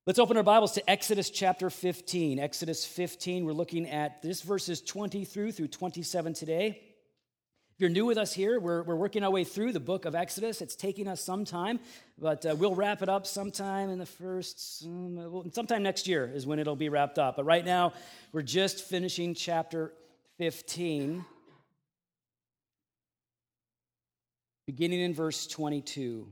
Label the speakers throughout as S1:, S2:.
S1: Let's open our Bibles to Exodus chapter 15. Exodus 15, we're looking at this verses 20 through 27 today. If you're new with us here, we're working our way through the book of Exodus. It's taking us some time, but we'll wrap it up sometime in sometime next year is when it'll be wrapped up. But right now, we're just finishing chapter 15, beginning in verse 22.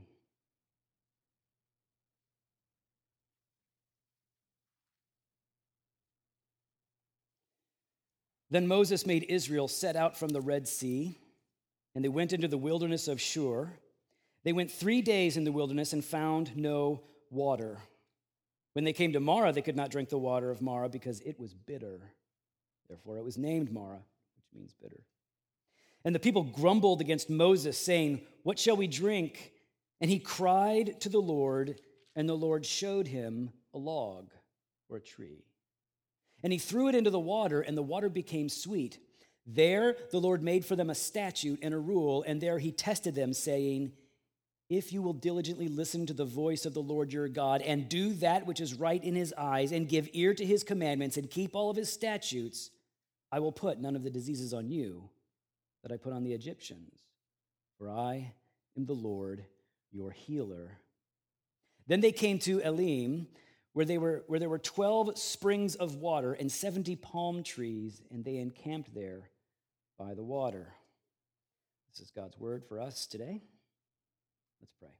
S1: Then Moses made Israel set out from the Red Sea, and they went into the wilderness of Shur. They went 3 days in the wilderness and found no water. When they came to Marah, they could not drink the water of Marah because it was bitter. Therefore, it was named Marah, which means bitter. And the people grumbled against Moses, saying, "What shall we drink?" And he cried to the Lord, and the Lord showed him a log or a tree. And he threw it into the water, and the water became sweet. There the Lord made for them a statute and a rule, and there he tested them, saying, "If you will diligently listen to the voice of the Lord your God, and do that which is right in his eyes, and give ear to his commandments, and keep all of his statutes, I will put none of the diseases on you that I put on the Egyptians, for I am the Lord your healer." Then they came to Elim, where there were 12 springs of water and 70 palm trees, and they encamped there by the water. This is God's word for us today. Let's pray.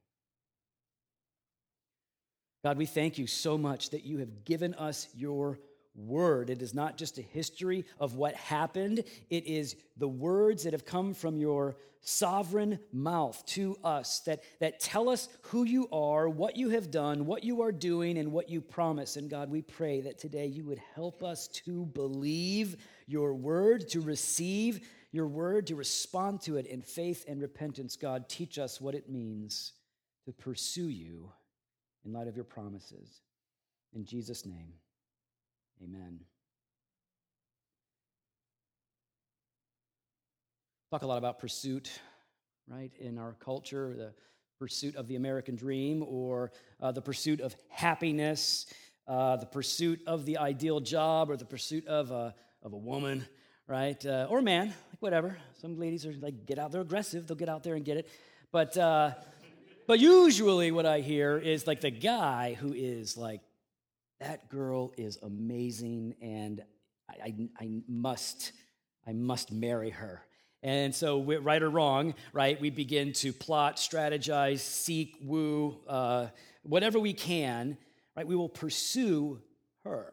S1: God, we thank you so much that you have given us your word. It is not just a history of what happened. It is the words that have come from your sovereign mouth to us that tell us who you are, what you have done, what you are doing, and what you promise. And God, we pray that today you would help us to believe your word, to receive your word, to respond to it in faith and repentance. God, teach us what it means to pursue you in light of your promises. In Jesus' name, amen. Talk a lot about pursuit, right, in our culture, the pursuit of the American dream, or the pursuit of happiness, the pursuit of the ideal job, or the pursuit of a woman, right, or a man, like whatever. Some ladies are like, get out, they're aggressive, they'll get out there and get it. But usually what I hear is like the guy who is like, that girl is amazing, and I must marry her. And so, right or wrong, right, we begin to plot, strategize, seek, woo, whatever we can, right? We will pursue her.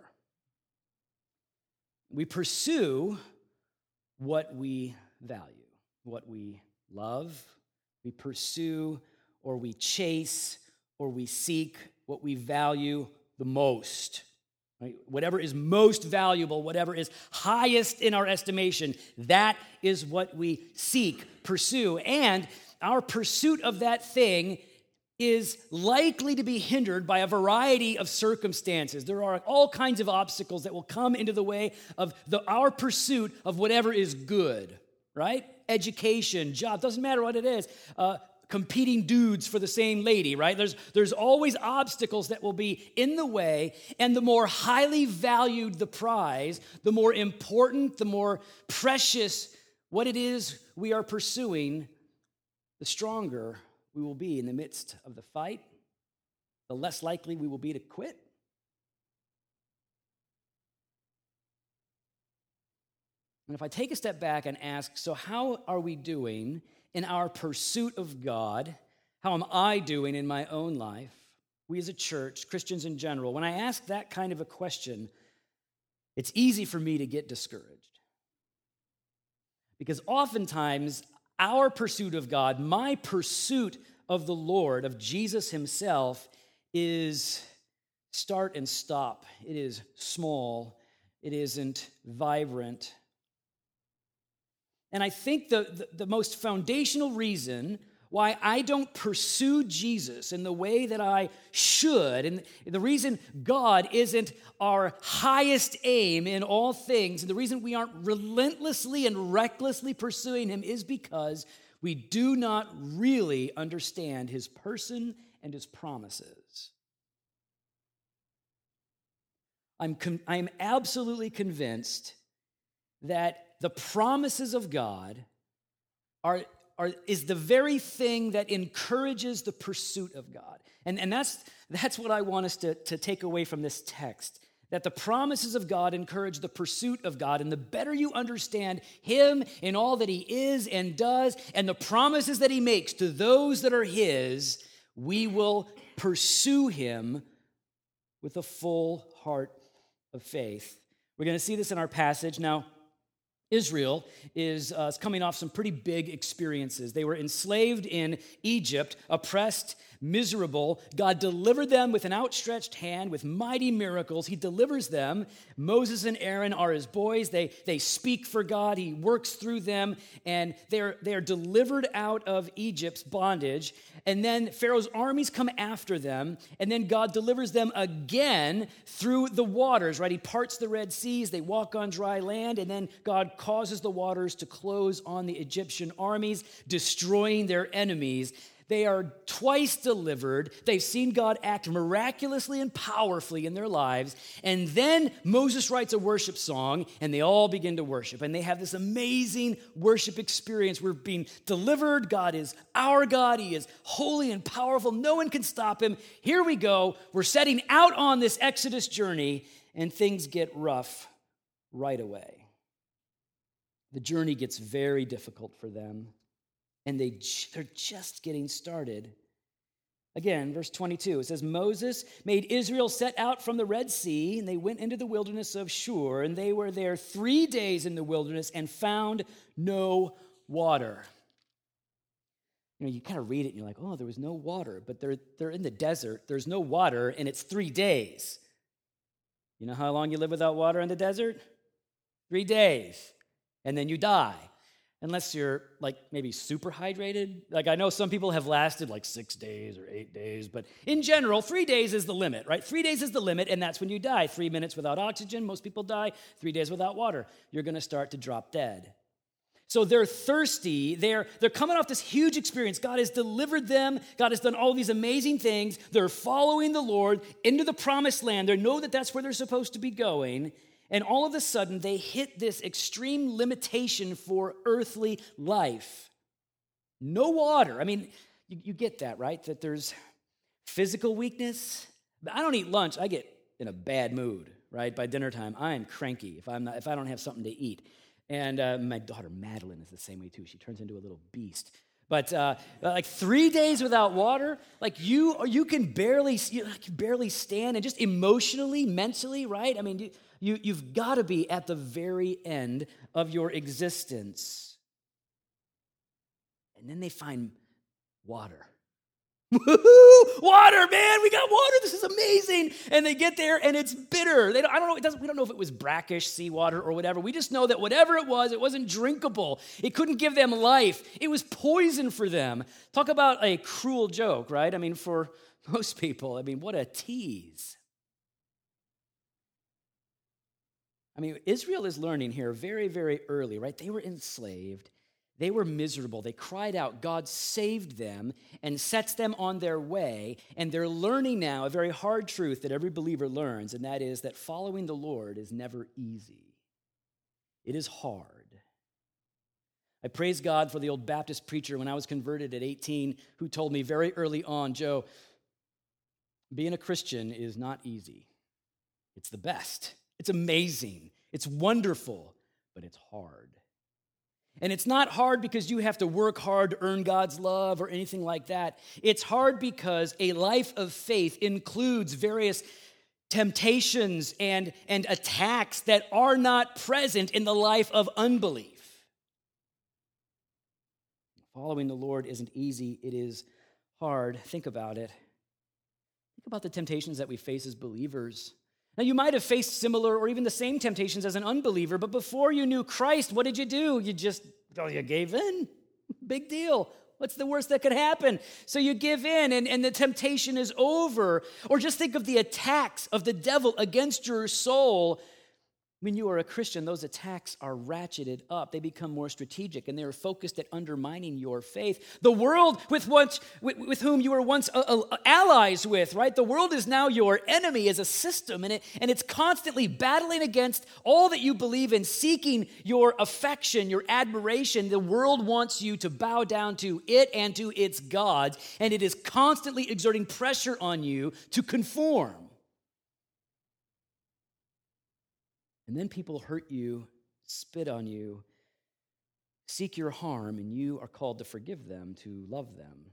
S1: We pursue what we value, what we love. We pursue or we chase or we seek what we value the most. Right? Whatever is most valuable, whatever is highest in our estimation, that is what we seek, pursue. And our pursuit of that thing is likely to be hindered by a variety of circumstances. There are all kinds of obstacles that will come into the way of our pursuit of whatever is good, right? Education, job, doesn't matter what it is. Competing dudes for the same lady, right? There's always obstacles that will be in the way, and the more highly valued the prize, the more important, the more precious what it is we are pursuing, the stronger we will be in the midst of the fight, the less likely we will be to quit. And if I take a step back and ask, so how are we doing in our pursuit of God? How am I doing in my own life? We as a church, Christians in general, when I ask that kind of a question, it's easy for me to get discouraged. Because oftentimes, our pursuit of God, my pursuit of the Lord, of Jesus himself, is start and stop. It is small. It isn't vibrant. And I think the most foundational reason why I don't pursue Jesus in the way that I should, and the reason God isn't our highest aim in all things, and the reason we aren't relentlessly and recklessly pursuing him is because we do not really understand his person and his promises. I'm absolutely convinced that the promises of God is the very thing that encourages the pursuit of God. And that's what I want us to take away from this text, that the promises of God encourage the pursuit of God. And the better you understand him and all that he is and does, and the promises that he makes to those that are his, we will pursue him with a full heart of faith. We're going to see this in our passage. Now, Israel is coming off some pretty big experiences. They were enslaved in Egypt, oppressed, miserable. God delivered them with an outstretched hand, with mighty miracles. He delivers them. Moses and Aaron are his boys. They speak for God. He works through them, and they are delivered out of Egypt's bondage. And then Pharaoh's armies come after them, and then God delivers them again through the waters, right? He parts the Red Seas. They walk on dry land, and then God causes the waters to close on the Egyptian armies, destroying their enemies. They are twice delivered. They've seen God act miraculously and powerfully in their lives. And then Moses writes a worship song, and they all begin to worship. And they have this amazing worship experience. We're being delivered. God is our God. He is holy and powerful. No one can stop him. Here we go. We're setting out on this Exodus journey, and things get rough right away. The journey gets very difficult for them. And they're just getting started. Again, verse 22, it says, Moses made Israel set out from the Red Sea, and they went into the wilderness of Shur, and they were there 3 days in the wilderness and found no water. You know, you kind of read it, and you're like, oh, there was no water. But they're in the desert. There's no water, and it's 3 days. You know how long you live without water in the desert? 3 days. And then you die. Unless you're like maybe super hydrated. Like I know some people have lasted like 6 days or 8 days, but in general, 3 days is the limit, right? 3 days is the limit, and that's when you die. 3 minutes without oxygen, most people die. 3 days without water, you're going to start to drop dead. So they're thirsty. They're coming off this huge experience. God has delivered them. God has done all these amazing things. They're following the Lord into the promised land. They know that that's where they're supposed to be going. And all of a sudden, they hit this extreme limitation for earthly life. No water. I mean, you get that, right? That there's physical weakness. I don't eat lunch. I get in a bad mood, right? By dinner time, I am cranky if I don't have something to eat. And my daughter Madeline is the same way too. She turns into a little beast. But like 3 days without water, like you can barely stand, and just emotionally, mentally, right? I mean, You've got to be at the very end of your existence. And then they find water. Woohoo! Water, man! We got water. This is amazing. And they get there, and it's bitter. We don't know if it was brackish seawater or whatever. We just know that whatever it wasn't drinkable. It couldn't give them life. It was poison for them. Talk about a cruel joke, right? I mean, for most people, what a tease. I mean, Israel is learning here very, very early, right? They were enslaved. They were miserable. They cried out. God saved them and sets them on their way. And they're learning now a very hard truth that every believer learns, and that is that following the Lord is never easy. It is hard. I praise God for the old Baptist preacher when I was converted at 18 who told me very early on, Joe, being a Christian is not easy. It's the best. It's amazing. It's wonderful, but it's hard. And it's not hard because you have to work hard to earn God's love or anything like that. It's hard because a life of faith includes various temptations and attacks that are not present in the life of unbelief. Following the Lord isn't easy. It is hard. Think about it. Think about the temptations that we face as believers. Now, you might have faced similar or even the same temptations as an unbeliever, but before you knew Christ, what did you do? You gave in. Big deal. What's the worst that could happen? So you give in, and the temptation is over. Or just think of the attacks of the devil against your soul When you are a Christian, those attacks are ratcheted up. They become more strategic, and they are focused at undermining your faith. The world with whom you were once allies with, right? The world is now your enemy as a system, and it's constantly battling against all that you believe in, seeking your affection, your admiration. The world wants you to bow down to it and to its gods, and it is constantly exerting pressure on you to conform. And then people hurt you, spit on you, seek your harm, and you are called to forgive them, to love them.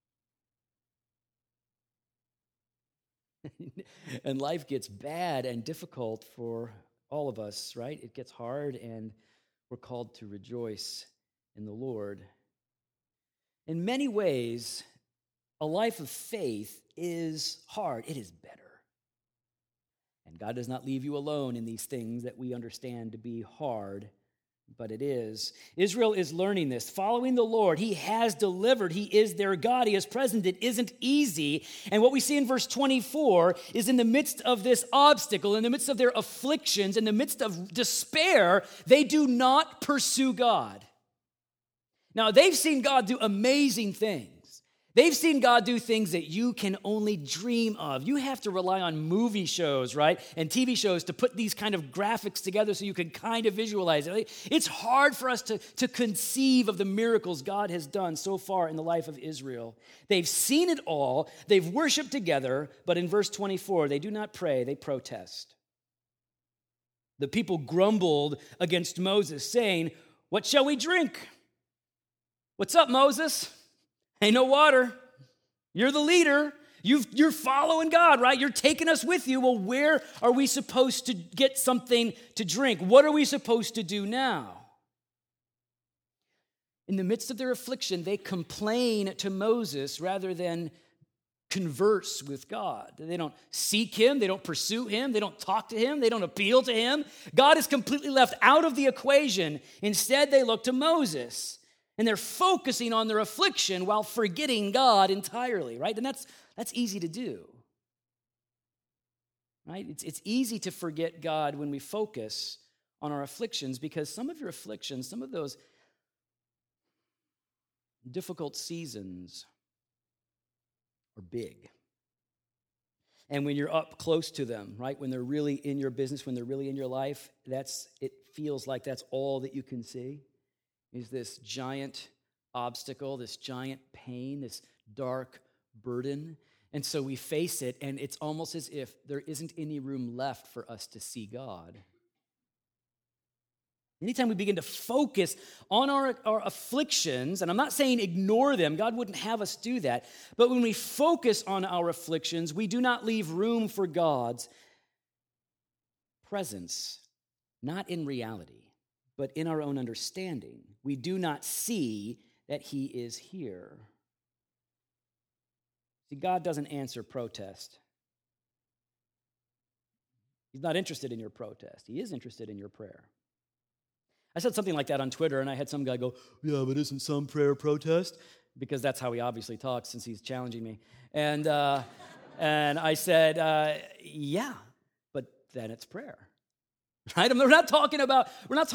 S1: And life gets bad and difficult for all of us, right? It gets hard, and we're called to rejoice in the Lord. In many ways, a life of faith is hard. It is better. And God does not leave you alone in these things that we understand to be hard, but it is. Israel is learning this, following the Lord. He has delivered. He is their God. He is present. It isn't easy. And what we see in verse 24 is in the midst of this obstacle, in the midst of their afflictions, in the midst of despair, they do not pursue God. Now, they've seen God do amazing things. They've seen God do things that you can only dream of. You have to rely on movie shows, right, and TV shows to put these kind of graphics together so you can kind of visualize it. It's hard for us to conceive of the miracles God has done so far in the life of Israel. They've seen it all. They've worshiped together, but in verse 24, they do not pray, they protest. The people grumbled against Moses, saying, "What shall we drink?" "What's up, Moses? Ain't no water. You're the leader. You're following God, right? You're taking us with you. Well, where are we supposed to get something to drink? What are we supposed to do now?" In the midst of their affliction, they complain to Moses rather than converse with God. They don't seek him. They don't pursue him. They don't talk to him. They don't appeal to him. God is completely left out of the equation. Instead, they look to Moses. And they're focusing on their affliction while forgetting God entirely, right? And that's easy to do, right? It's easy to forget God when we focus on our afflictions, because some of your afflictions, some of those difficult seasons are big. And when you're up close to them, right, when they're really in your business, when they're really in your life, it feels like that's all that you can see. Is this giant obstacle, this giant pain, this dark burden. And so we face it, and it's almost as if there isn't any room left for us to see God. Anytime we begin to focus on our afflictions, and I'm not saying ignore them, God wouldn't have us do that, but when we focus on our afflictions, we do not leave room for God's presence, not in reality, but in our own understanding. We do not see that he is here. See, God doesn't answer protest. He's not interested in your protest. He is interested in your prayer. I said something like that on Twitter, and I had some guy go, "Yeah, but isn't some prayer protest?" Because that's how he obviously talks, since he's challenging me. And I said, "Yeah, but then it's prayer." Right? I mean, we're not talking about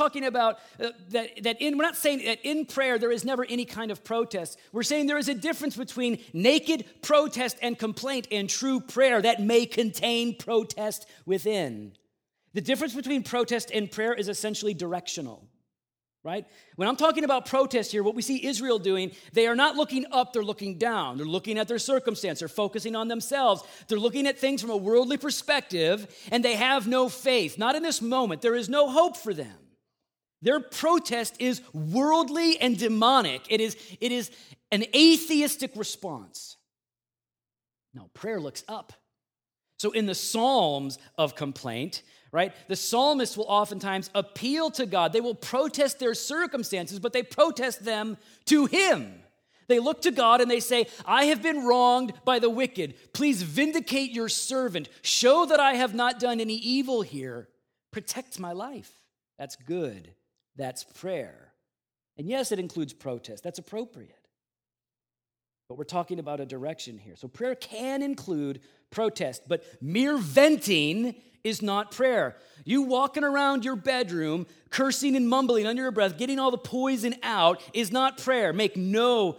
S1: that we're not saying that in prayer there is never any kind of protest. We're saying there is a difference between naked protest and complaint and true prayer that may contain protest within. The difference between protest and prayer is essentially directional. Right? When I'm talking about protest here, what we see Israel doing, they are not looking up, they're looking down. They're looking at their circumstance. They're focusing on themselves. They're looking at things from a worldly perspective, and they have no faith. Not in this moment. There is no hope for them. Their protest is worldly and demonic. It is an atheistic response. No, prayer looks up. So in the Psalms of complaint, right, the psalmists will oftentimes appeal to God. They will protest their circumstances, but they protest them to him. They look to God and they say, "I have been wronged by the wicked. Please vindicate your servant. Show that I have not done any evil here. Protect my life." That's good. That's prayer. And yes, it includes protest. That's appropriate. But we're talking about a direction here. So prayer can include protest, but mere venting is not prayer. You walking around your bedroom, cursing and mumbling under your breath, getting all the poison out is not prayer. Do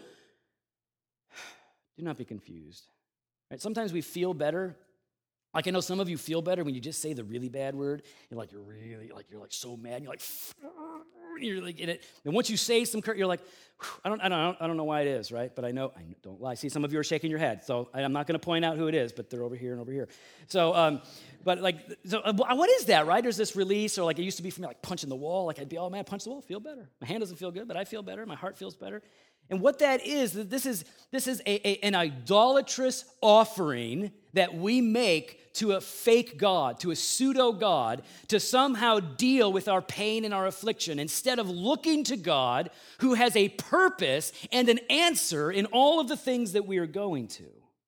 S1: not be confused. Right? Sometimes we feel better. Like I know some of you feel better when you just say the really bad word. You're so mad. You're like in it. And once you say some you're like, I don't know why it is, right? But I don't lie. See, some of you are shaking your head. So I'm not going to point out who it is, but they're over here and over here. So, what is that, right? There's this release, or like it used to be for me, like punching the wall. Like I'd be, oh man, punch the wall, feel better. My hand doesn't feel good, but I feel better. My heart feels better. And what that is, this is an idolatrous offering that we make to a fake God, to a pseudo God, to somehow deal with our pain and our affliction, instead of looking to God, who has a purpose and an answer in all of the things that we are going to.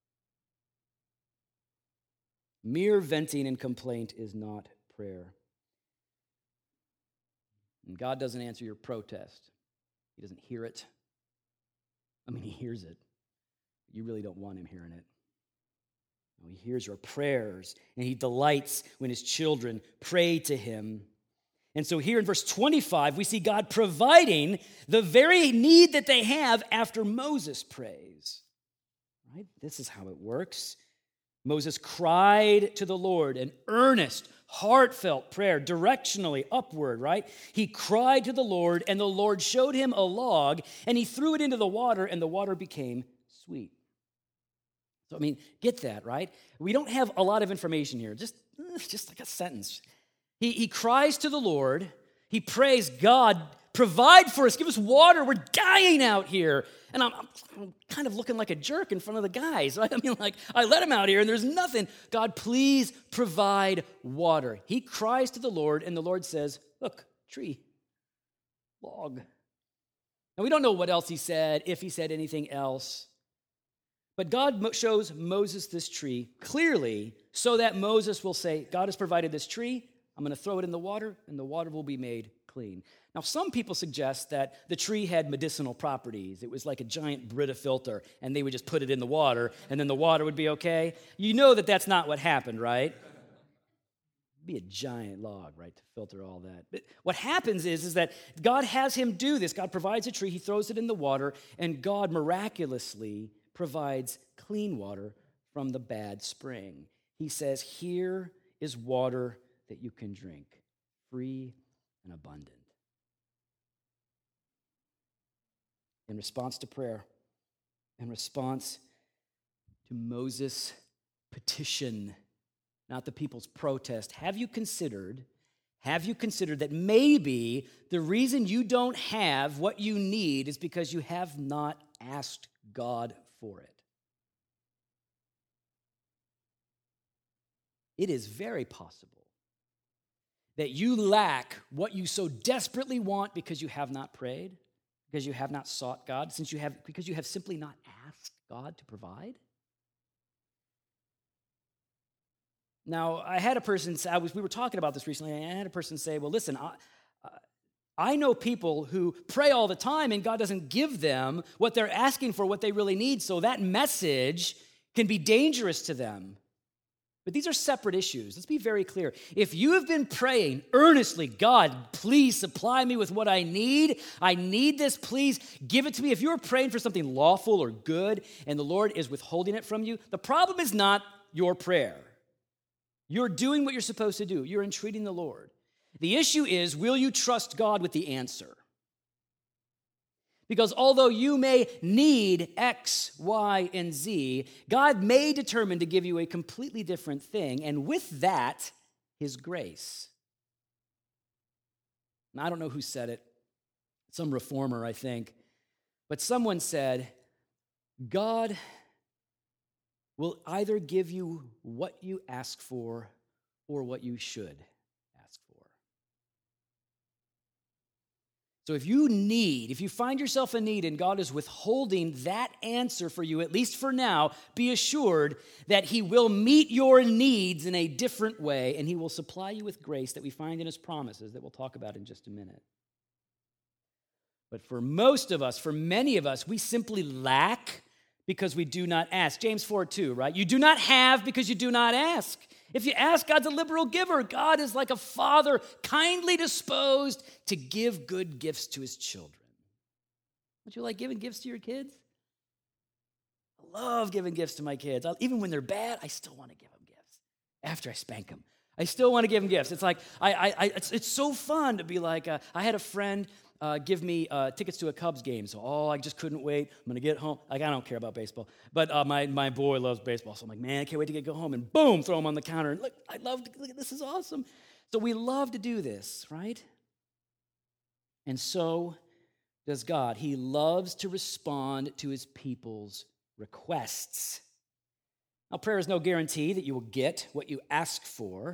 S1: Mere venting and complaint is not prayer. And God doesn't answer your protest. He doesn't hear it. He hears it. You really don't want him hearing it. No, he hears your prayers, and he delights when his children pray to him. And so here in verse 25, we see God providing the very need that they have after Moses prays. Right? This is how it works. Moses cried to the Lord, an earnest, heartfelt prayer, directionally upward, right? He cried to the Lord, and the Lord showed him a log, and he threw it into the water, and the water became sweet. So, get that, right? We don't have a lot of information here, just like a sentence. He cries to the Lord. He prays, God, provide for us. Give us water. We're dying out here. And I'm kind of looking like a jerk in front of the guys. I let him out here and there's nothing. God, please provide water. He cries to the Lord, and the Lord says, look, tree, log. Now, we don't know what else he said, if he said anything else. But God shows Moses this tree clearly so that Moses will say, God has provided this tree. I'm going to throw it in the water, and the water will be made clean. Now, some people suggest that the tree had medicinal properties. It was like a giant Brita filter, and they would just put it in the water, and then the water would be okay. You know that that's not what happened, right? It'd be a giant log, right, to filter all that. But what happens is that God has him do this. God provides a tree, he throws it in the water, and God miraculously provides clean water from the bad spring. He says, here is water that you can drink, free and abundant. In response to prayer, in response to Moses' petition, not the people's protest, have you considered that maybe the reason you don't have what you need is because you have not asked God for it? It is very possible that you lack what you so desperately want because you have not prayed, because you have not sought God, because you have simply not asked God to provide. Now, I had a person say, we were talking about this recently, and I had a person say, well, listen, I know people who pray all the time and God doesn't give them what they're asking for, what they really need, so that message can be dangerous to them. But these are separate issues. Let's be very clear. If you have been praying earnestly, God, please supply me with what I need this, please give it to me. If you're praying for something lawful or good and the Lord is withholding it from you, the problem is not your prayer. You're doing what you're supposed to do. You're entreating the Lord. The issue is, will you trust God with the answer? Because although you may need X, Y, and Z, God may determine to give you a completely different thing, and with that, his grace. Now, I don't know who said it. Some reformer, I think. But someone said, God will either give you what you ask for or what you should ask for. So if you find yourself in need and God is withholding that answer for you, at least for now, be assured that he will meet your needs in a different way, and he will supply you with grace that we find in his promises that we'll talk about in just a minute. But for most of us, for many of us, we simply lack because we do not ask. James 4:2, right? You do not have because you do not ask. If you ask, God's a liberal giver. God is like a father, kindly disposed to give good gifts to his children. Don't you like giving gifts to your kids? I love giving gifts to my kids. Even when they're bad, I still want to give them gifts after I spank them. I still want to give them gifts. It's like, it's so fun to be like, I had a friend give me tickets to a Cubs game. So, I just couldn't wait. I'm going to get home. Like, I don't care about baseball. But my boy loves baseball. So I'm like, man, I can't wait to go home. And boom, throw him on the counter. And look, this is awesome. So we love to do this, right? And so does God. He loves to respond to his people's requests. Now, prayer is no guarantee that you will get what you ask for.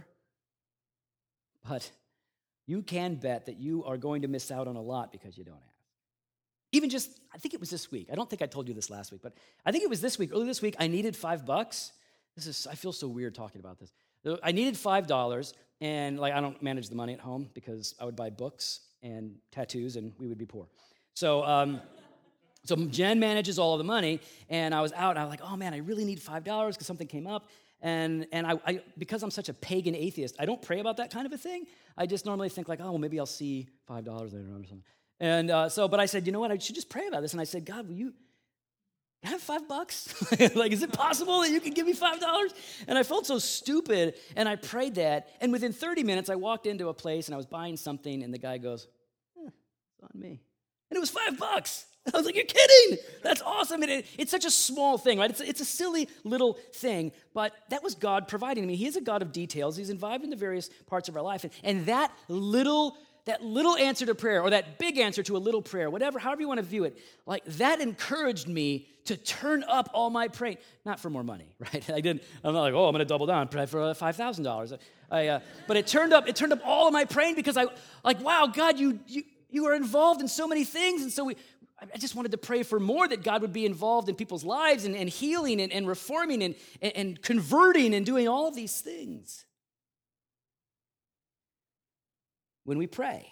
S1: But you can bet that you are going to miss out on a lot because you don't ask. Even I think it was this week. I don't think I told you this last week, but I think it was this week. Early this week, I needed $5. I feel so weird talking about this. I needed $5, and I don't manage the money at home because I would buy books and tattoos, and we would be poor. So Jen manages all of the money, and I was out, and I was like, oh man, I really need $5 because something came up. And I because I'm such a pagan atheist, I don't pray about that kind of a thing. I just normally think maybe I'll see $5 later on or something. And but I said, you know what? I should just pray about this. And I said, God, will you have $5? Is it possible that you can give me $5? And I felt so stupid, and I prayed that. And within 30 minutes, I walked into a place, and I was buying something, and the guy goes, it's on me. And it was $5. I was like, you're kidding. That's awesome. And it's such a small thing, right? It's a silly little thing, but that was God providing me. He is a God of details. He's involved in the various parts of our life. And that little answer to prayer, or that big answer to a little prayer, however you want to view it, that encouraged me to turn up all my praying. Not for more money, right? I'm not like, I'm going to double down, pray for $5,000. But it turned up all of my praying because wow, God, you are involved in so many things. And so I just wanted to pray for more, that God would be involved in people's lives and healing and reforming and converting and doing all of these things. When we pray.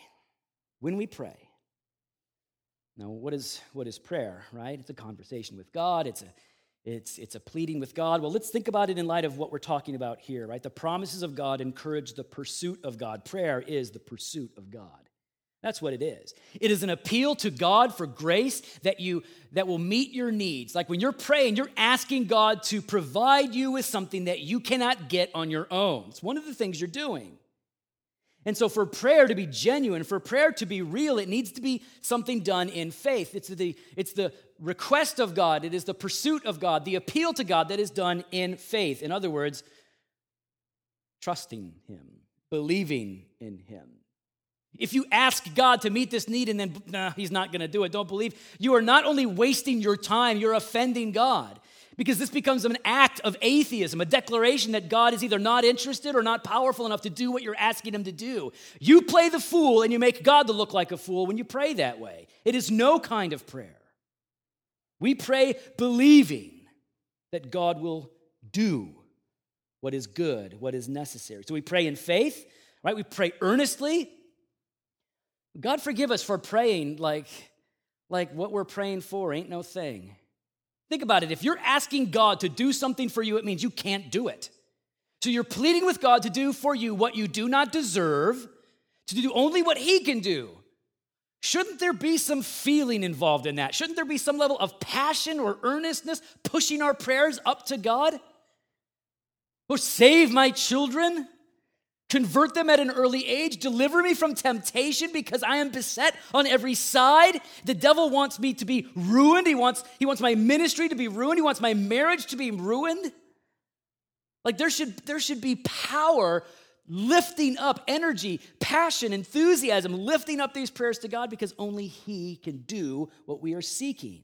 S1: Now, what is prayer, right? It's a conversation with God. It's a pleading with God. Well, let's think about it in light of what we're talking about here, right? The promises of God encourage the pursuit of God. Prayer is the pursuit of God. That's what it is. It is an appeal to God for grace that will meet your needs. Like when you're praying, you're asking God to provide you with something that you cannot get on your own. It's one of the things you're doing. And so for prayer to be genuine, for prayer to be real, it needs to be something done in faith. It's the request of God. It is the pursuit of God, the appeal to God that is done in faith. In other words, trusting him, believing in him. If you ask God to meet this need and then, he's not going to do it, don't believe, you are not only wasting your time, you're offending God. Because this becomes an act of atheism, a declaration that God is either not interested or not powerful enough to do what you're asking him to do. You play the fool and you make God to look like a fool when you pray that way. It is no kind of prayer. We pray believing that God will do what is good, what is necessary. So we pray in faith, right? We pray earnestly. God forgive us for praying like what we're praying for ain't no thing. Think about it. If you're asking God to do something for you, it means you can't do it. So you're pleading with God to do for you what you do not deserve, to do only what he can do. Shouldn't there be some feeling involved in that? Shouldn't there be some level of passion or earnestness pushing our prayers up to God? Or save my children? Convert them at an early age. Deliver me from temptation because I am beset on every side. The devil wants me to be ruined. He wants my ministry to be ruined. He wants my marriage to be ruined. There should be power lifting up, energy, passion, enthusiasm, lifting up these prayers to God because only he can do what we are seeking.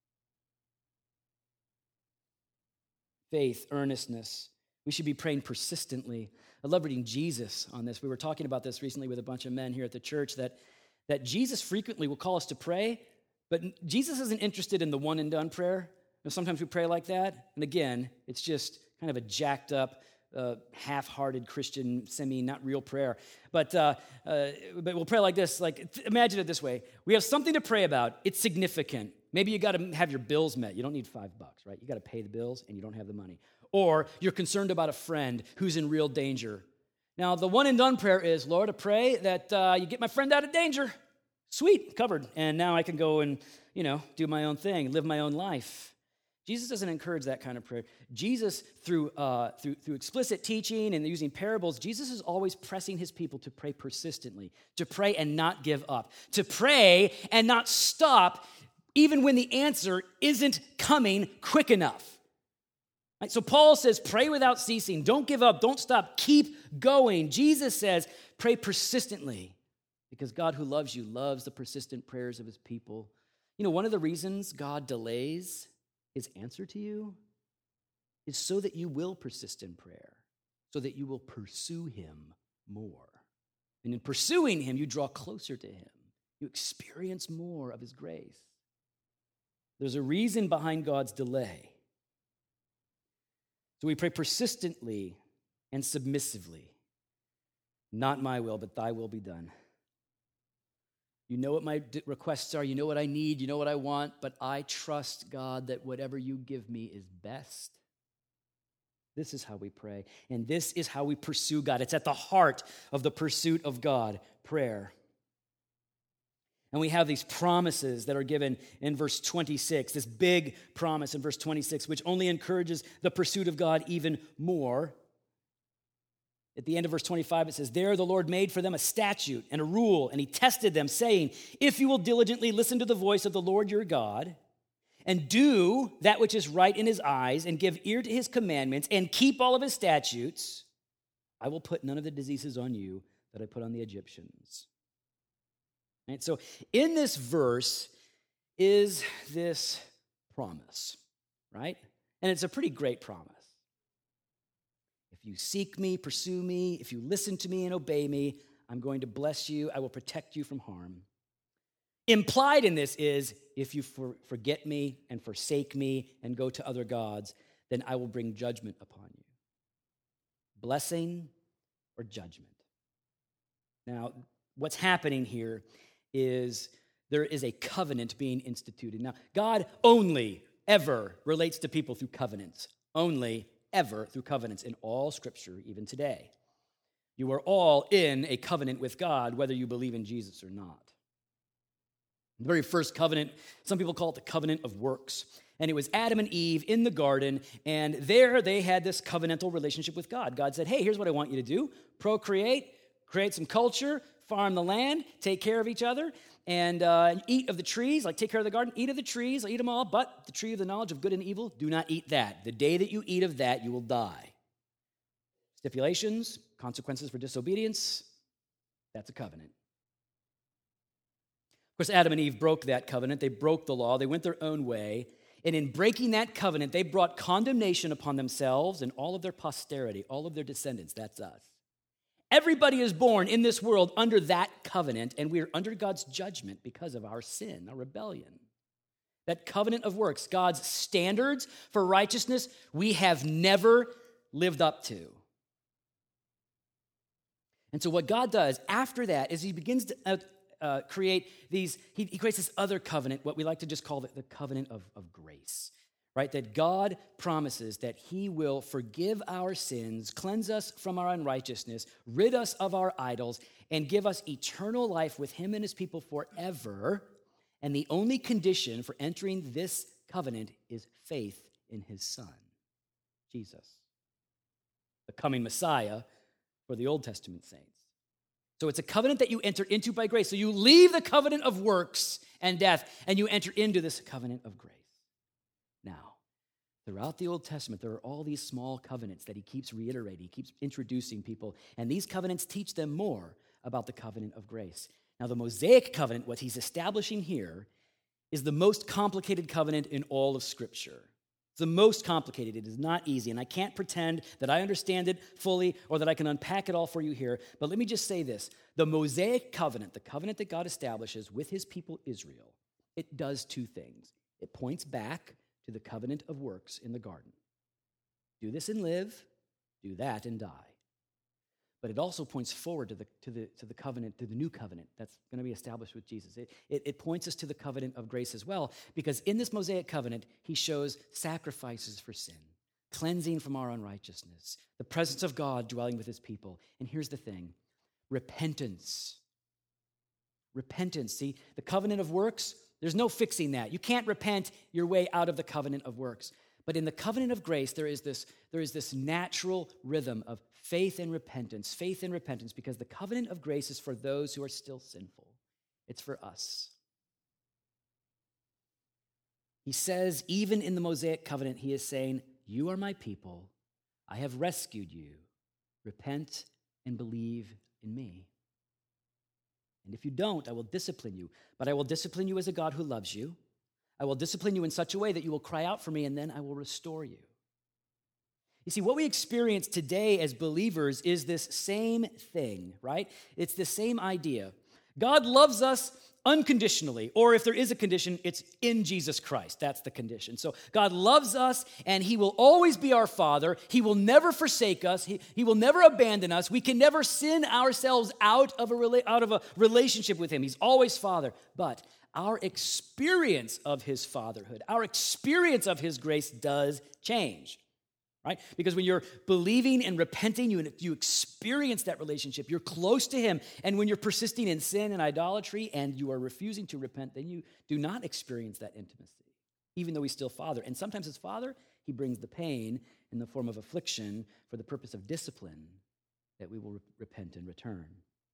S1: Faith, earnestness. We should be praying persistently. I love reading Jesus on this. We were talking about this recently with a bunch of men here at the church, that Jesus frequently will call us to pray, but Jesus isn't interested in the one and done prayer. Sometimes we pray like that, and again, it's just kind of a jacked up, half-hearted Christian, not real prayer. But we'll pray like this. Imagine it this way. We have something to pray about. It's significant. Maybe you got to have your bills met. You don't need $5, right? You got to pay the bills, and you don't have the money. or you're concerned about a friend who's in real danger. Now, the one and done prayer is, Lord, I pray that you get my friend out of danger. Sweet, covered. And now I can go and, do my own thing, live my own life. Jesus doesn't encourage that kind of prayer. Jesus, through explicit teaching and using parables, Jesus is always pressing his people to pray persistently, to pray and not give up, to pray and not stop even when the answer isn't coming quick enough. Right? So Paul says, pray without ceasing. Don't give up. Don't stop. Keep going. Jesus says, pray persistently because God who loves you loves the persistent prayers of his people. One of the reasons God delays his answer to you is so that you will persist in prayer, so that you will pursue him more. And in pursuing him, you draw closer to him. You experience more of his grace. There's a reason behind God's delay. So we pray persistently and submissively. Not my will, but thy will be done. You know what my requests are. You know what I need. You know what I want. But I trust, God, that whatever you give me is best. This is how we pray. And this is how we pursue God. It's at the heart of the pursuit of God, prayer. And we have these promises that are given in verse 26, this big promise in verse 26, which only encourages the pursuit of God even more. At the end of verse 25, it says, there the Lord made for them a statute and a rule, and he tested them, saying, if you will diligently listen to the voice of the Lord your God, and do that which is right in his eyes, and give ear to his commandments, and keep all of his statutes, I will put none of the diseases on you that I put on the Egyptians. Right? So in this verse is this promise, right? And it's a pretty great promise. If you seek me, pursue me, if you listen to me and obey me, I'm going to bless you. I will protect you from harm. Implied in this is, if you forget me and forsake me and go to other gods, then I will bring judgment upon you. Blessing or judgment. Now, what's happening here is there is a covenant being instituted. Now, God only ever relates to people through covenants. Only ever through covenants in all Scripture, even today. You are all in a covenant with God, whether you believe in Jesus or not. The very first covenant, some people call it the covenant of works. And it was Adam and Eve in the garden, and there they had this covenantal relationship with God. God said, hey, here's what I want you to do. Procreate, create some culture, farm the land, take care of each other, and eat of the trees, like take care of the garden, eat of the trees, eat them all, but the tree of the knowledge of good and evil, do not eat that. The day that you eat of that, you will die. Stipulations, consequences for disobedience, that's a covenant. Of course, Adam and Eve broke that covenant. They broke the law. They went their own way. And in breaking that covenant, they brought condemnation upon themselves and all of their posterity, all of their descendants. That's us. Everybody is born in this world under that covenant, and we are under God's judgment because of our sin, our rebellion. That covenant of works, God's standards for righteousness, we have never lived up to. And so what God does after that is he begins to create these, he creates this other covenant, what we like to just call the covenant of grace. Right, that God promises that he will forgive our sins, cleanse us from our unrighteousness, rid us of our idols, and give us eternal life with him and his people forever. And the only condition for entering this covenant is faith in his Son, Jesus, the coming Messiah for the Old Testament saints. So it's a covenant that you enter into by grace. So you leave the covenant of works and death, and you enter into this covenant of grace. Now, throughout the Old Testament, there are all these small covenants that he keeps reiterating, he keeps introducing people, and these covenants teach them more about the covenant of grace. Now, the Mosaic covenant, what he's establishing here, is the most complicated covenant in all of Scripture. It's the most complicated. It is not easy, and I can't pretend that I understand it fully or that I can unpack it all for you here, but let me just say this. The Mosaic covenant, the covenant that God establishes with his people Israel, it does two things. It points back to the covenant of works in the garden. Do this and live, do that and die. But it also points forward to the covenant, to the new covenant that's going to be established with Jesus. It points us to the covenant of grace as well, because in this Mosaic covenant, he shows sacrifices for sin. cleansing from our unrighteousness, the presence of God dwelling with his people. And here's the thing, repentance. Repentance. See, the covenant of works, there's no fixing that. You can't repent your way out of the covenant of works. But in the covenant of grace, there is this natural rhythm of faith and repentance, because the covenant of grace is for those who are still sinful. It's for us. He says, even in the Mosaic covenant, he is saying, you are my people. I have rescued you. Repent and believe in me. And if you don't, I will discipline you. But I will discipline you as a God who loves you. I will discipline you in such a way that you will cry out for me, and then I will restore you. You see, what we experience today as believers is this same thing, right? It's the same idea. God loves us unconditionally, or if there is a condition, it's in Jesus Christ. That's the condition. So God loves us, and he will always be our Father. He will never forsake us. He will never abandon us. We can never sin ourselves out of a relationship with him. He's always Father. But our experience of his fatherhood, our experience of his grace does change. Right? Because when you're believing and repenting, you experience that relationship. You're close to him. And when you're persisting in sin and idolatry and you are refusing to repent, then you do not experience that intimacy, even though he's still Father. And sometimes as Father, he brings the pain in the form of affliction for the purpose of discipline, that we will repent and return.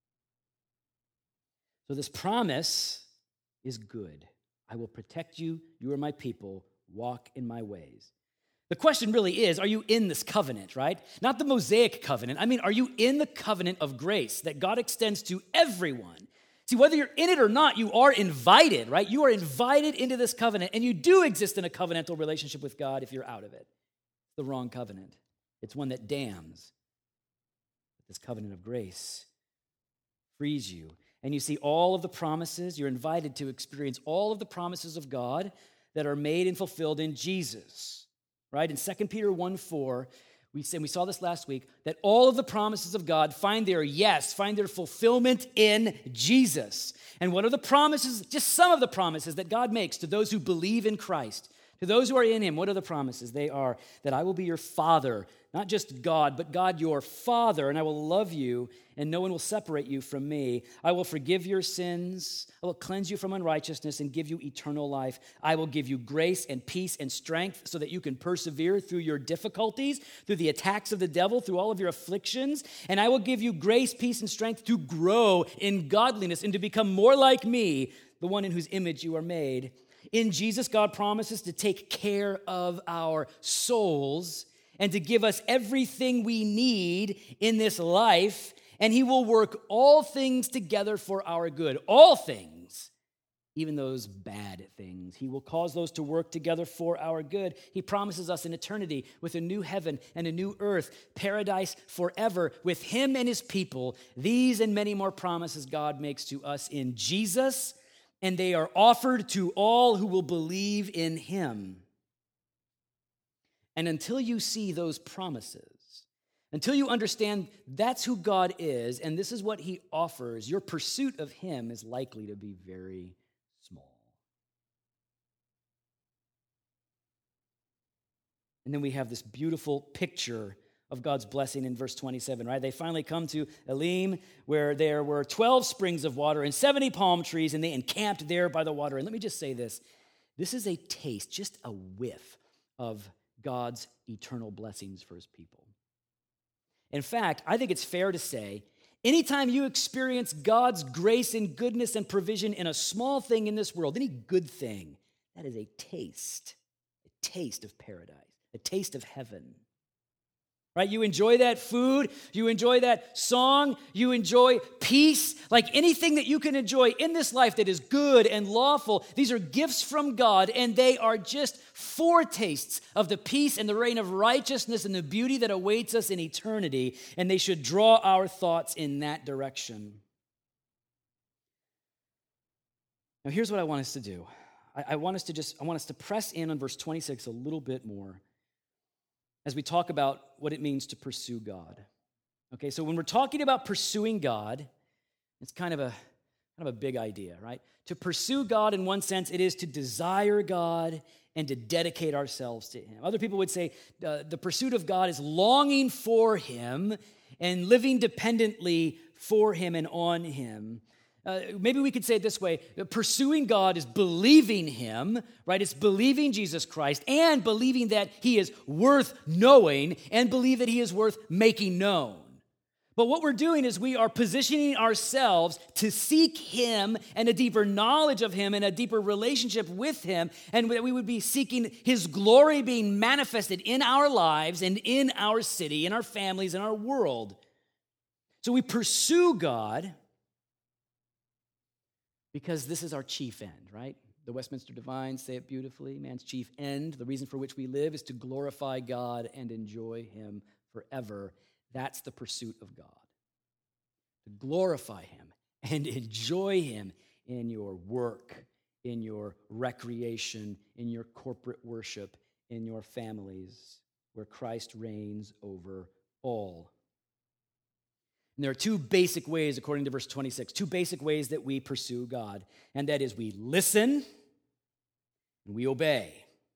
S1: So this promise is good. I will protect you. You are my people. Walk in my ways. The question really is, are you in this covenant, right? Not the Mosaic covenant. I mean, are you in the covenant of grace that God extends to everyone? See, whether you're in it or not, you are invited, right? You are invited into this covenant, and you do exist in a covenantal relationship with God if you're out of it. It's the wrong covenant. It's one that damns. This covenant of grace frees you. And you see all of the promises. You're invited to experience all of the promises of God that are made and fulfilled in Jesus. Right? In 2 Peter 1:4, we saw this last week, that all of the promises of God find their fulfillment in Jesus. And what are the promises? Just some of the promises that God makes to those who believe in Christ. To those who are in him, what are the promises? They are that I will be your Father, not just God, but God your Father, and I will love you, and no one will separate you from me. I will forgive your sins. I will cleanse you from unrighteousness and give you eternal life. I will give you grace and peace and strength so that you can persevere through your difficulties, through the attacks of the devil, through all of your afflictions. And I will give you grace, peace, and strength to grow in godliness and to become more like me, the one in whose image you are made. In Jesus, God promises to take care of our souls and to give us everything we need in this life, and he will work all things together for our good. All things, even those bad things. He will cause those to work together for our good. He promises us an eternity with a new heaven and a new earth, paradise forever with him and his people. These and many more promises God makes to us in Jesus, and they are offered to all who will believe in him. And until you see those promises, until you understand that's who God is and this is what he offers, your pursuit of him is likely to be very small. And then we have this beautiful picture of God's blessing in verse 27, right? They finally come to Elim, where there were 12 springs of water and 70 palm trees, and they encamped there by the water. And let me just say this. This is a taste, just a whiff of God's eternal blessings for his people. In fact, I think it's fair to say, anytime you experience God's grace and goodness and provision in a small thing in this world, any good thing, that is a taste of paradise, a taste of heaven. Right? You enjoy that food, you enjoy that song, you enjoy peace, like anything that you can enjoy in this life that is good and lawful. These are gifts from God, and they are just foretastes of the peace and the reign of righteousness and the beauty that awaits us in eternity, and they should draw our thoughts in that direction. Now, here's what I want us to do. I want us to press in on verse 26 a little bit more as we talk about what it means to pursue God. Okay, so when we're talking about pursuing God, it's kind of Kind of a big idea, right? To pursue God, in one sense, it is to desire God and to dedicate ourselves to him. Other people would say the pursuit of God is longing for him and living dependently for him and on him. Maybe we could say it this way: pursuing God is believing him, right? It's believing Jesus Christ and believing that he is worth knowing and believe that he is worth making known. But what we're doing is we are positioning ourselves to seek him and a deeper knowledge of him and a deeper relationship with him, and that we would be seeking his glory being manifested in our lives and in our city, in our families, in our world. So we pursue God because this is our chief end, right? The Westminster Divines say it beautifully. Man's chief end, the reason for which we live, is to glorify God and enjoy him forever. That's the pursuit of God. To glorify him and enjoy him in your work, in your recreation, in your corporate worship, in your families, where Christ reigns over all. And there are two basic ways, according to verse 26, two basic ways that we pursue God, and that is we listen and we obey.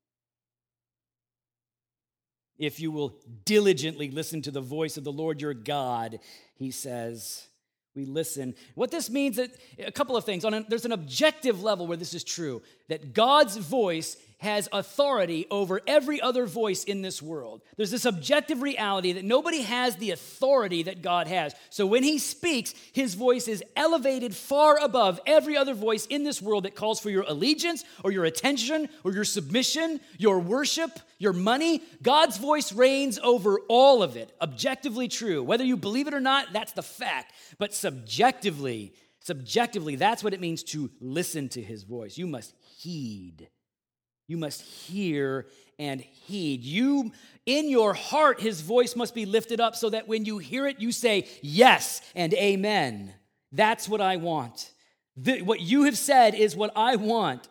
S1: If you will diligently listen to the voice of the Lord your God, he says, we listen. What this means, that a couple of things. There's an objective level where this is true, that God's voice has authority over every other voice in this world. There's this objective reality that nobody has the authority that God has. So when he speaks, his voice is elevated far above every other voice in this world that calls for your allegiance or your attention or your submission, your worship, your money. God's voice reigns over all of it. Objectively true. Whether you believe it or not, that's the fact. But subjectively, that's what it means to listen to his voice. You must heed. You must hear and heed. In your heart, his voice must be lifted up so that when you hear it, you say yes and amen. That's what I want. What you have said is what I want.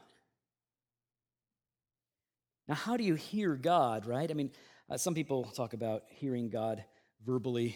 S1: Now, how do you hear God, right? I mean, some people talk about hearing God verbally.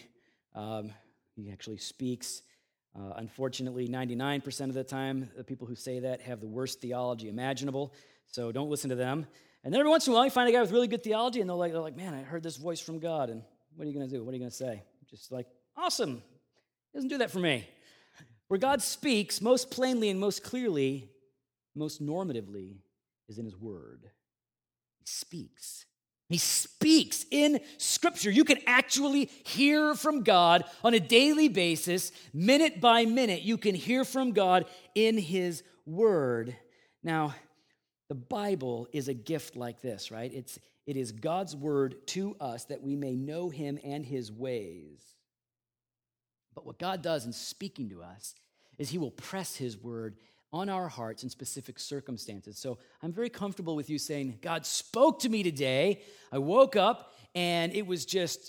S1: He actually speaks. Unfortunately, 99% of the time, the people who say that have the worst theology imaginable. So don't listen to them. And then every once in a while, you find a guy with really good theology, and they're like, man, I heard this voice from God, and what are you going to do? What are you going to say? Just like, awesome. He doesn't do that for me. Where God speaks most plainly and most clearly, most normatively, is in his word. He speaks. He speaks in Scripture. You can actually hear from God on a daily basis, minute by minute. You can hear from God in his word. Now, the Bible is a gift like this, right? It is God's word to us that we may know him and his ways. But what God does in speaking to us is he will press his word on our hearts in specific circumstances. So I'm very comfortable with you saying, God spoke to me today. I woke up and it was just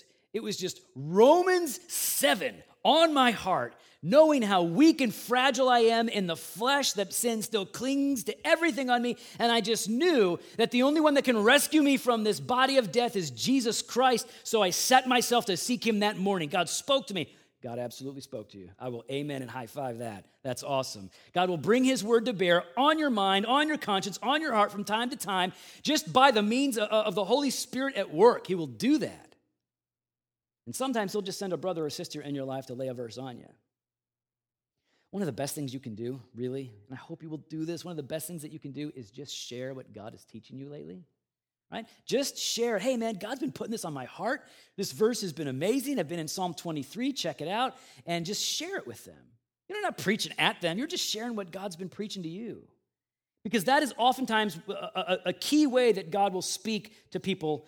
S1: Romans 7 on my heart, knowing how weak and fragile I am in the flesh, that sin still clings to everything on me. And I just knew that the only one that can rescue me from this body of death is Jesus Christ. So I set myself to seek him that morning. God spoke to me. God absolutely spoke to you. I will amen and high five that. That's awesome. God will bring his word to bear on your mind, on your conscience, on your heart from time to time, just by the means of the Holy Spirit at work. He will do that. And sometimes he'll just send a brother or sister in your life to lay a verse on you. One of the best things you can do, really, and I hope you will do this, one of the best things that you can do is just share what God is teaching you lately. Right? Just share, hey man, God's been putting this on my heart. This verse has been amazing. I've been in Psalm 23, check it out, and just share it with them. You're not preaching at them, you're just sharing what God's been preaching to you. Because that is oftentimes a key way that God will speak to people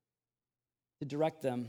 S1: to direct them.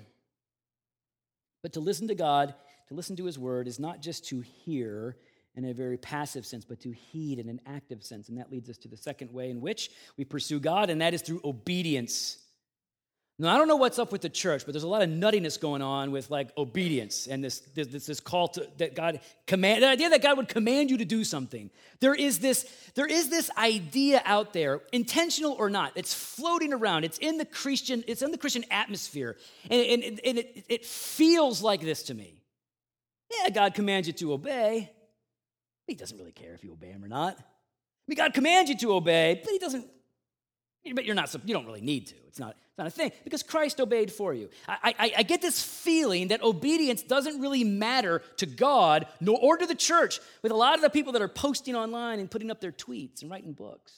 S1: But to listen to God, to listen to his word, is not just to hear in a very passive sense, but to heed in an active sense. And that leads us to the second way in which we pursue God, and that is through obedience. Now, I don't know what's up with the church, but there's a lot of nuttiness going on with like obedience and this call to that God command, the idea that God would command you to do something. There is this idea out there, intentional or not, it's floating around. It's in the Christian atmosphere, and it feels like this to me. Yeah, God commands you to obey. He doesn't really care if you obey him or not. I mean, God commands you to obey, but but you don't really need to. It's not a thing because Christ obeyed for you. I get this feeling that obedience doesn't really matter to God or to the church with a lot of the people that are posting online and putting up their tweets and writing books.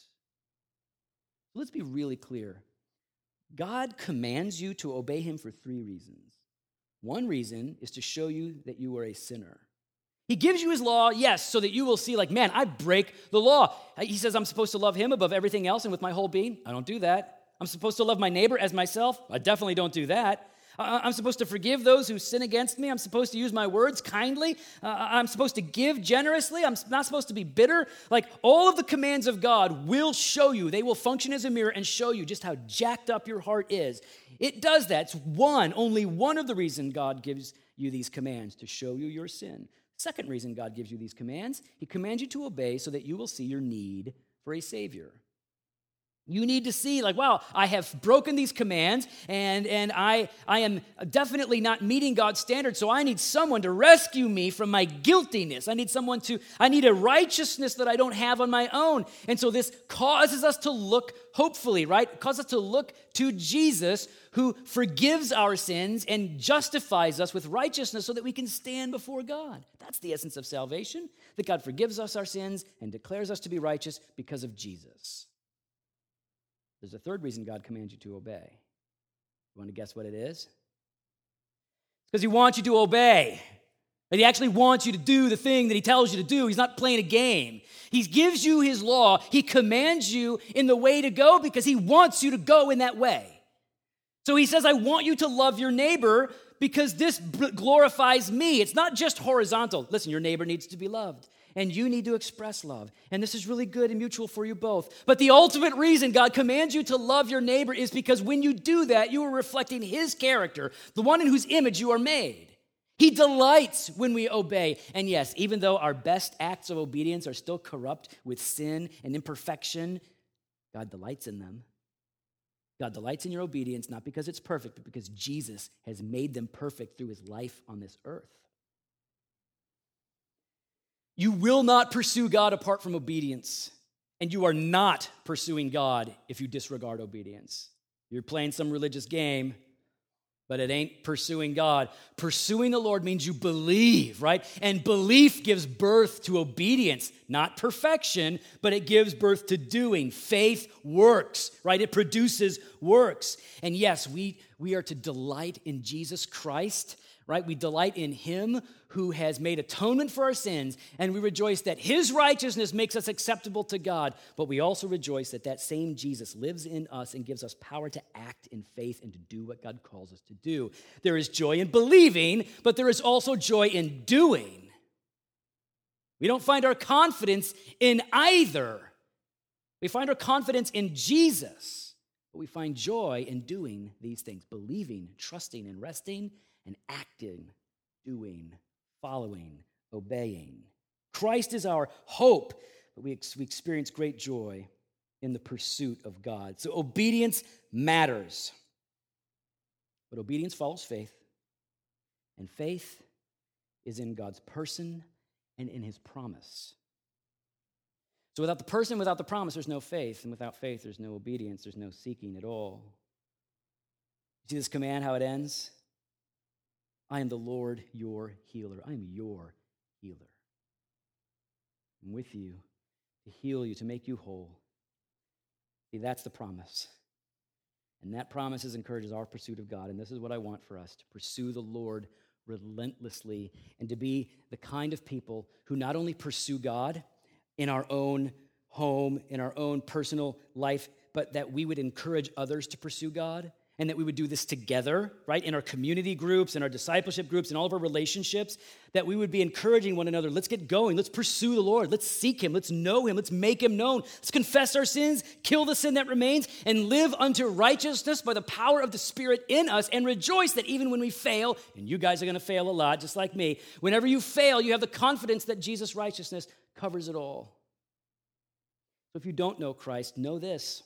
S1: Let's be really clear. God commands you to obey him for 3 reasons. One reason is to show you that you are a sinner. He gives you his law, yes, so that you will see, like, man, I break the law. He says I'm supposed to love him above everything else and with my whole being. I don't do that. I'm supposed to love my neighbor as myself. I definitely don't do that. I'm supposed to forgive those who sin against me. I'm supposed to use my words kindly. I'm supposed to give generously. I'm not supposed to be bitter. Like, all of the commands of God will show you. They will function as a mirror and show you just how jacked up your heart is. It does that. It's only one of the reasons God gives you these commands, to show you your sin. Second reason God gives you these commands, he commands you to obey so that you will see your need for a Savior. You need to see, like, wow, I have broken these commands, and I am definitely not meeting God's standards, so I need someone to rescue me from my guiltiness. I need a righteousness that I don't have on my own. And so this causes us to look hopefully, right? It causes us to look to Jesus, who forgives our sins and justifies us with righteousness so that we can stand before God. That's the essence of salvation, that God forgives us our sins and declares us to be righteous because of Jesus. There's a third reason God commands you to obey. You want to guess what it is? It's because he wants you to obey. That he actually wants you to do the thing that he tells you to do. He's not playing a game. He gives you his law. He commands you in the way to go because he wants you to go in that way. So he says, I want you to love your neighbor because this glorifies me. It's not just horizontal. Listen, your neighbor needs to be loved. And you need to express love. And this is really good and mutual for you both. But the ultimate reason God commands you to love your neighbor is because when you do that, you are reflecting his character, the one in whose image you are made. He delights when we obey. And yes, even though our best acts of obedience are still corrupt with sin and imperfection, God delights in them. God delights in your obedience, not because it's perfect, but because Jesus has made them perfect through his life on this earth. You will not pursue God apart from obedience, and you are not pursuing God if you disregard obedience. You're playing some religious game, but it ain't pursuing God. Pursuing the Lord means you believe, right? And belief gives birth to obedience, not perfection, but it gives birth to doing. Faith works, right? It produces works. And yes, we are to delight in Jesus Christ, right? We delight in him who has made atonement for our sins, and we rejoice that his righteousness makes us acceptable to God, but we also rejoice that that same Jesus lives in us and gives us power to act in faith and to do what God calls us to do. There is joy in believing, but there is also joy in doing. We don't find our confidence in either. We find our confidence in Jesus, but we find joy in doing these things, believing, trusting, and resting, and acting, doing, following, obeying. Christ is our hope, but we experience great joy in the pursuit of God. So obedience matters. But obedience follows faith, and faith is in God's person and in his promise. So without the person, without the promise, there's no faith, and without faith, there's no obedience, there's no seeking at all. See this command, how it ends? I am the Lord, your healer. I am your healer. I'm with you to heal you, to make you whole. See, that's the promise. And that promise encourages our pursuit of God. And this is what I want for us, to pursue the Lord relentlessly and to be the kind of people who not only pursue God in our own home, in our own personal life, but that we would encourage others to pursue God. And that we would do this together, right? In our community groups, in our discipleship groups, in all of our relationships, that we would be encouraging one another. Let's get going. Let's pursue the Lord. Let's seek him. Let's know him. Let's make him known. Let's confess our sins, kill the sin that remains, and live unto righteousness by the power of the Spirit in us, and rejoice that even when we fail, and you guys are going to fail a lot, just like me, whenever you fail, you have the confidence that Jesus' righteousness covers it all. So if you don't know Christ, know this.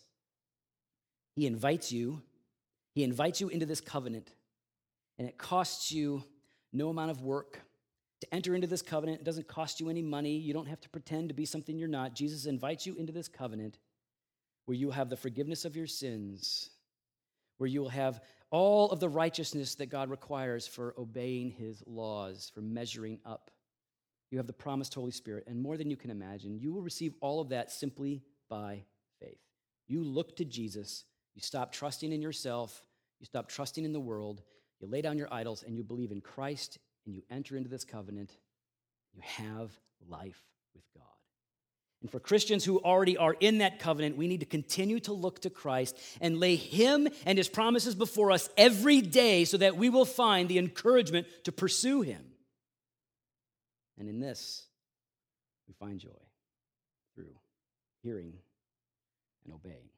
S1: He invites you into this covenant, and it costs you no amount of work, to enter into this covenant. It doesn't cost you any money. You don't have to pretend to be something you're not. Jesus invites you into this covenant where you have the forgiveness of your sins, where you will have all of the righteousness that God requires for obeying his laws, for measuring up. You have the promised Holy Spirit, and more than you can imagine, you will receive all of that simply by faith. You look to Jesus, you stop trusting in yourself, you stop trusting in the world, you lay down your idols, and you believe in Christ, and you enter into this covenant. You have life with God. And for Christians who already are in that covenant, we need to continue to look to Christ and lay him and his promises before us every day so that we will find the encouragement to pursue him. And in this, we find joy through hearing and obeying.